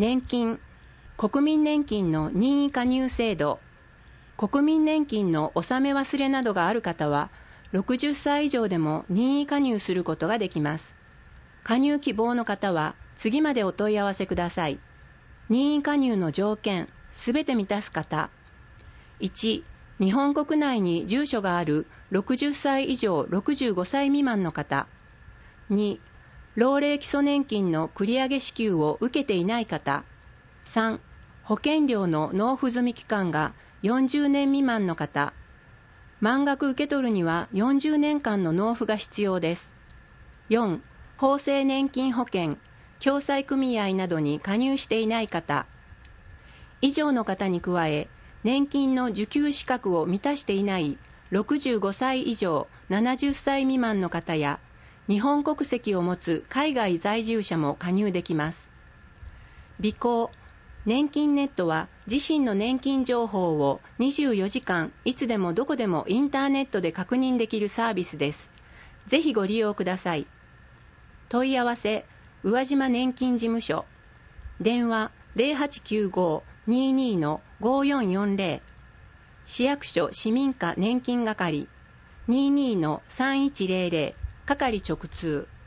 年金、国民年金の任意加入制度。国民年金の納め忘れなどがある方は、60歳以上でも任意加入することができます。加入希望の方は、次までお問い合わせください。任意加入の条件、すべて満たす方。1、日本国内に住所がある60歳以上65歳未満の方。2、老齢基礎年金の繰り上げ支給を受けていない方。3、保険料の納付済み期間が40年未満の方。満額受け取るには40年間の納付が必要です。4、厚生年金保険、共済組合などに加入していない方。以上の方に加え、年金の受給資格を満たしていない65歳以上70歳未満の方や、日本国籍を持つ海外在住者も加入できます。備考、年金ネットは自身の年金情報を24時間いつでもどこでもインターネットで確認できるサービスです。ぜひご利用ください。問い合わせ、宇和島年金事務所。電話0895-22-5440。市役所市民課年金係22-3100係直通。